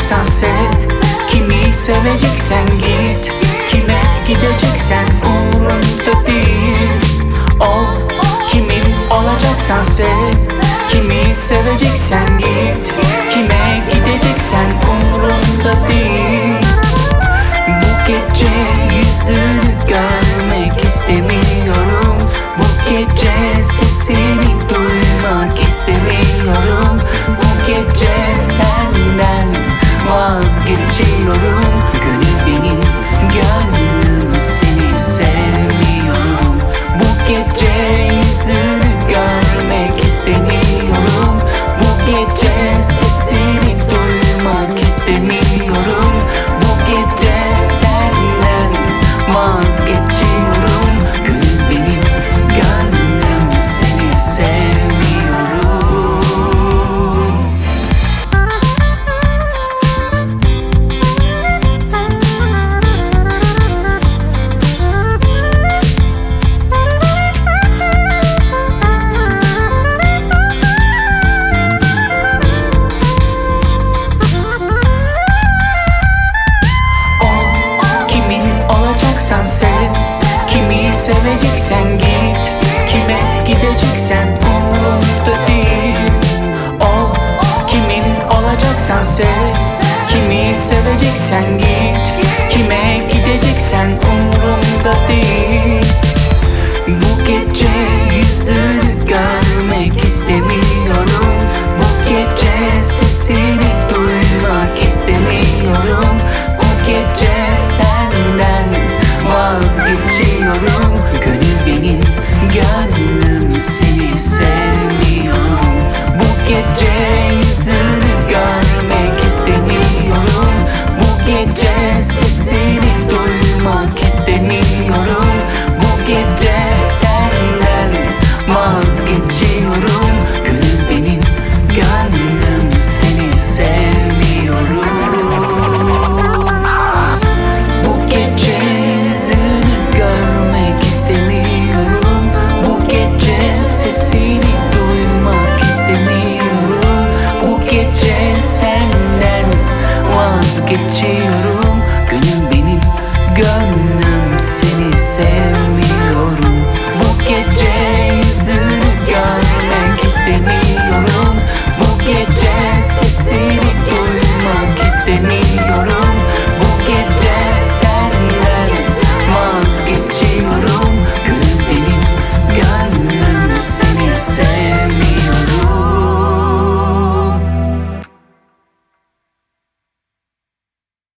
alacaksan sev, kimi seveceksen git, kime gideceksen umurumda değil. Ol, kimin olacaksan sev, kimi seveceksen git, kime gideceksen umurumda değil. Bu gece yüzünü görmek istemiyorum, bu gece sesini duymak istemiyorum. Bu gece senden vazgeçiyorum. Gönül benim, gönlüm seni sevmiyorum. Bu gece yüzünü görmek istemiyorum, bu gece sesini duymak istemiyorum. Bu gece senden vazgeçiyorum. Gönül benim, gönlüm seni sevmiyorum. Sev, kimi seveceksen git, kime gideceksen umurumda değil. Ol, kimin olacaksan sev, kimi seveceksen git, kime gideceksen umurumda değil. Bu gece yüzünü görmek istemiyorum, bu gece sesini duymak istemiyorum. Bu gece senden vazgeçiyorum. Gönül benim, gönlüm seni sevmiyorum. Bu gece yüzünü görmek istemiyorum, bu gece sesini duymak istemiyorum. Bu gece senden vazgeçiyorum. Gönül benim, gönlüm seni sevmiyorum. Bu gece yüzünü görmek istemiyorum, bu gece sesini duymak istemiyorum. Bu gece senden vazgeçiyorum. Gönül benim, gönlüm seni sev.